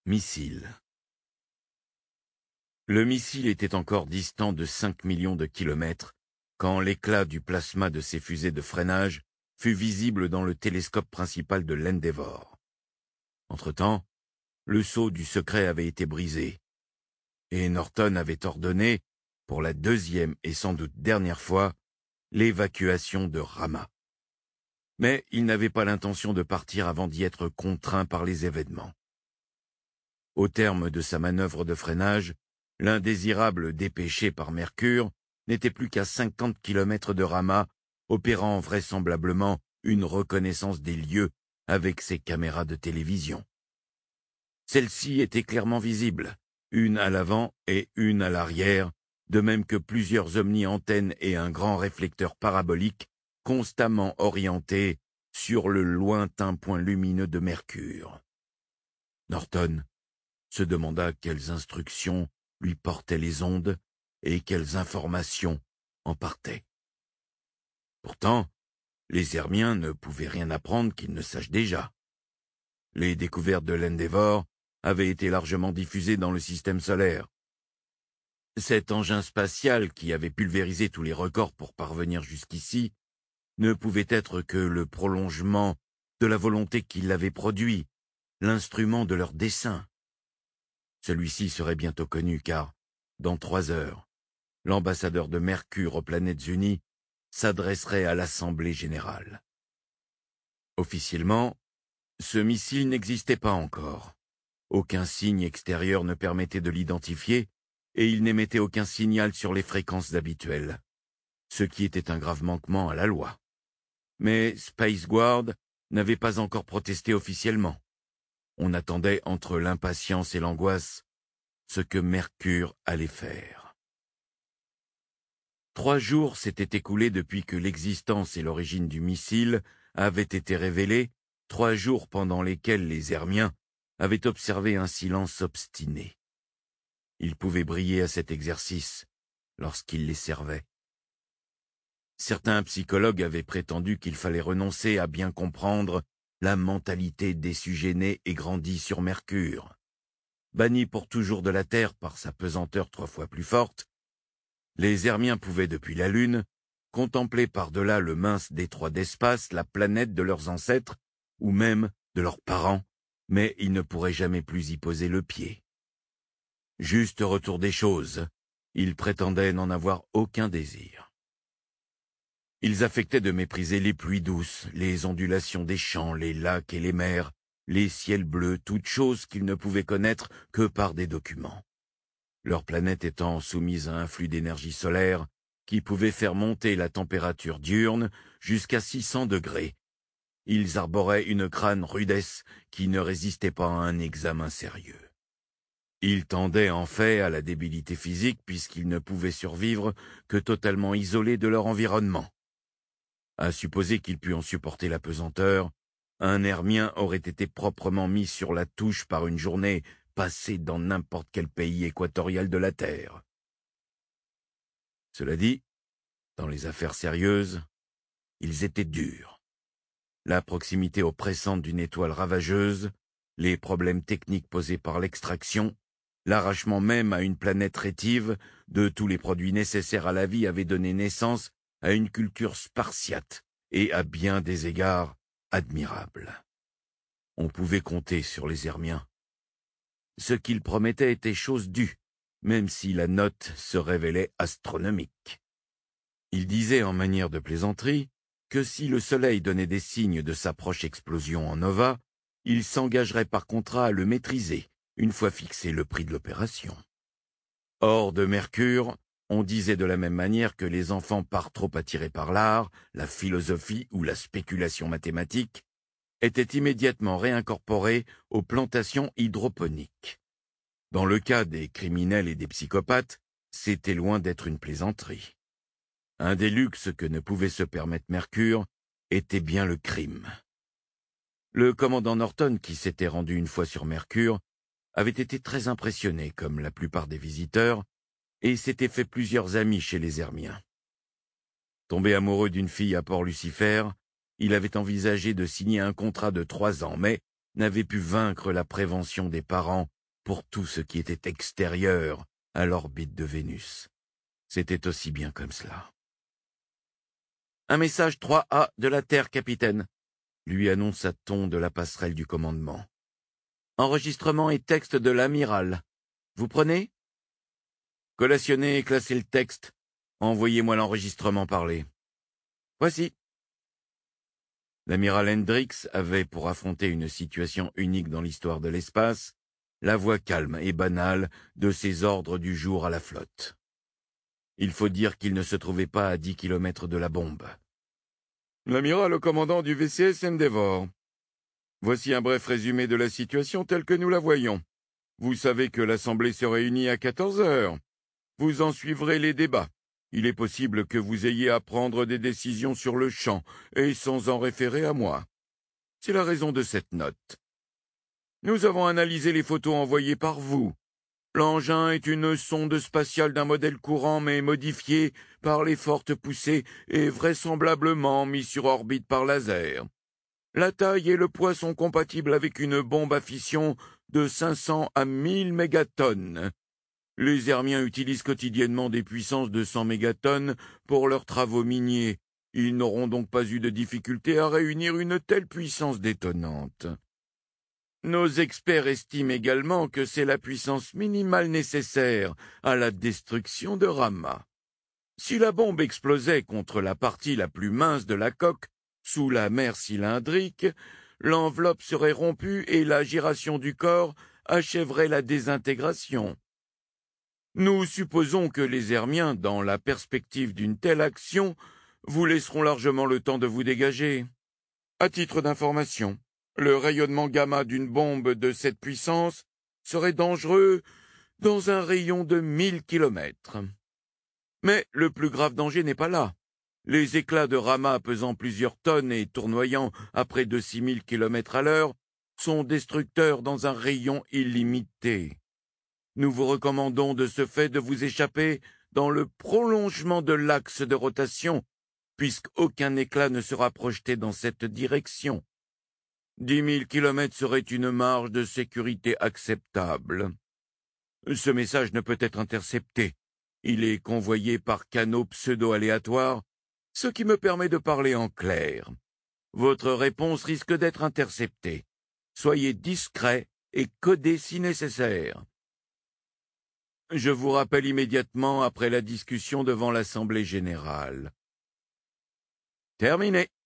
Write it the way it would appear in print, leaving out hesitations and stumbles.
Missile. Le missile était encore distant de 5 millions de kilomètres quand l'éclat du plasma de ses fusées de freinage fut visible dans le télescope principal de l'Endeavour. Entre-temps, le sceau du secret avait été brisé, et Norton avait ordonné, pour la deuxième et sans doute dernière fois, l'évacuation de Ramah. Mais il n'avait pas l'intention de partir avant d'y être contraint par les événements. Au terme de sa manœuvre de freinage, l'indésirable dépêché par Mercure n'était plus qu'à 50 kilomètres de Ramah, opérant vraisemblablement une reconnaissance des lieux avec ses caméras de télévision. Celles-ci étaient clairement visibles, une à l'avant et une à l'arrière, de même que plusieurs omni-antennes et un grand réflecteur parabolique constamment orientés sur le lointain point lumineux de Mercure. Norton se demanda quelles instructions lui portaient les ondes et quelles informations en partaient. Pourtant, les Hermiens ne pouvaient rien apprendre qu'ils ne sachent déjà. Les découvertes de l'Endeavour avaient été largement diffusées dans le système solaire. Cet engin spatial qui avait pulvérisé tous les records pour parvenir jusqu'ici ne pouvait être que le prolongement de la volonté qui l'avait produit, l'instrument de leur dessein. Celui-ci serait bientôt connu car, dans 3 heures, l'ambassadeur de Mercure aux Planètes Unies s'adresserait à l'Assemblée générale. Officiellement, ce missile n'existait pas encore. Aucun signe extérieur ne permettait de l'identifier et il n'émettait aucun signal sur les fréquences habituelles, ce qui était un grave manquement à la loi. Mais Space Guard n'avait pas encore protesté officiellement. On attendait entre l'impatience et l'angoisse ce que Mercure allait faire. 3 jours s'étaient écoulés depuis que l'existence et l'origine du missile avaient été révélées, 3 jours pendant lesquels les Hermiens avaient observé un silence obstiné. Ils pouvaient briller à cet exercice lorsqu'il les servait. Certains psychologues avaient prétendu qu'il fallait renoncer à bien comprendre la mentalité des sujets nés et grandis sur Mercure. Bannis pour toujours de la Terre par sa pesanteur 3 fois plus forte, les Hermiens pouvaient depuis la Lune contempler par-delà le mince détroit d'espace la planète de leurs ancêtres ou même de leurs parents, mais ils ne pourraient jamais plus y poser le pied. Juste retour des choses, ils prétendaient n'en avoir aucun désir. Ils affectaient de mépriser les pluies douces, les ondulations des champs, les lacs et les mers, les ciels bleus, toutes choses qu'ils ne pouvaient connaître que par des documents. Leur planète étant soumise à un flux d'énergie solaire qui pouvait faire monter la température diurne jusqu'à 600 degrés. Ils arboraient une crâne rudesse qui ne résistait pas à un examen sérieux. Ils tendaient en fait à la débilité physique puisqu'ils ne pouvaient survivre que totalement isolés de leur environnement. À supposer qu'ils puissent en supporter la pesanteur, un Hermien aurait été proprement mis sur la touche par une journée passée dans n'importe quel pays équatorial de la Terre. Cela dit, dans les affaires sérieuses, ils étaient durs. La proximité oppressante d'une étoile ravageuse, les problèmes techniques posés par l'extraction, l'arrachement même à une planète rétive de tous les produits nécessaires à la vie avaient donné naissance à une culture spartiate et à bien des égards admirable. On pouvait compter sur les Hermiens. Ce qu'ils promettaient était chose due, même si la note se révélait astronomique. Ils disaient en manière de plaisanterie que si le Soleil donnait des signes de sa proche explosion en nova, ils s'engageraient par contrat à le maîtriser, une fois fixé le prix de l'opération. Hors de Mercure, on disait de la même manière que les enfants par trop attirés par l'art, la philosophie ou la spéculation mathématique étaient immédiatement réincorporés aux plantations hydroponiques. Dans le cas des criminels et des psychopathes, c'était loin d'être une plaisanterie. Un des luxes que ne pouvait se permettre Mercure était bien le crime. Le commandant Norton, qui s'était rendu une fois sur Mercure, avait été très impressionné, comme la plupart des visiteurs, et s'était fait plusieurs amis chez les Hermiens. Tombé amoureux d'une fille à Port-Lucifer, il avait envisagé de signer un contrat de 3 ans, mais n'avait pu vaincre la prévention des parents pour tout ce qui était extérieur à l'orbite de Vénus. C'était aussi bien comme cela. Un message 3A de la Terre, capitaine, lui annonça-t-on de la passerelle du commandement. Enregistrement et texte de l'amiral. Vous prenez? Collationnez et classez le texte. Envoyez-moi l'enregistrement parlé. Voici. L'amiral Hendricks avait, pour affronter une situation unique dans l'histoire de l'espace, la voix calme et banale de ses ordres du jour à la flotte. Il faut dire qu'il ne se trouvait pas à 10 kilomètres de la bombe. L'amiral au commandant du VCS Endeavour. Voici un bref résumé de la situation telle que nous la voyons. Vous savez que l'Assemblée se réunit à 14 heures. Vous en suivrez les débats. Il est possible que vous ayez à prendre des décisions sur le champ et sans en référer à moi. C'est la raison de cette note. Nous avons analysé les photos envoyées par vous. L'engin est une sonde spatiale d'un modèle courant mais modifiée par les fortes poussées et vraisemblablement mis sur orbite par laser. La taille et le poids sont compatibles avec une bombe à fission de 500 à 1000 mégatonnes. Les Hermiens utilisent quotidiennement des puissances de 100 mégatonnes pour leurs travaux miniers. Ils n'auront donc pas eu de difficulté à réunir une telle puissance détonnante. Nos experts estiment également que c'est la puissance minimale nécessaire à la destruction de Rama. Si la bombe explosait contre la partie la plus mince de la coque, sous la mer cylindrique, l'enveloppe serait rompue et la giration du corps achèverait la désintégration. Nous supposons que les Hermiens, dans la perspective d'une telle action, vous laisseront largement le temps de vous dégager. À titre d'information, le rayonnement gamma d'une bombe de cette puissance serait dangereux dans un rayon de 1000 kilomètres. Mais le plus grave danger n'est pas là. Les éclats de Rama pesant plusieurs tonnes et tournoyant à près de 6000 kilomètres à l'heure sont destructeurs dans un rayon illimité. Nous vous recommandons de ce fait de vous échapper dans le prolongement de l'axe de rotation, puisqu'aucun éclat ne sera projeté dans cette direction. 10 000 kilomètres serait une marge de sécurité acceptable. Ce message ne peut être intercepté. Il est convoyé par canaux pseudo-aléatoires, ce qui me permet de parler en clair. Votre réponse risque d'être interceptée. Soyez discret et codé si nécessaire. Je vous rappelle immédiatement après la discussion devant l'Assemblée générale. Terminé.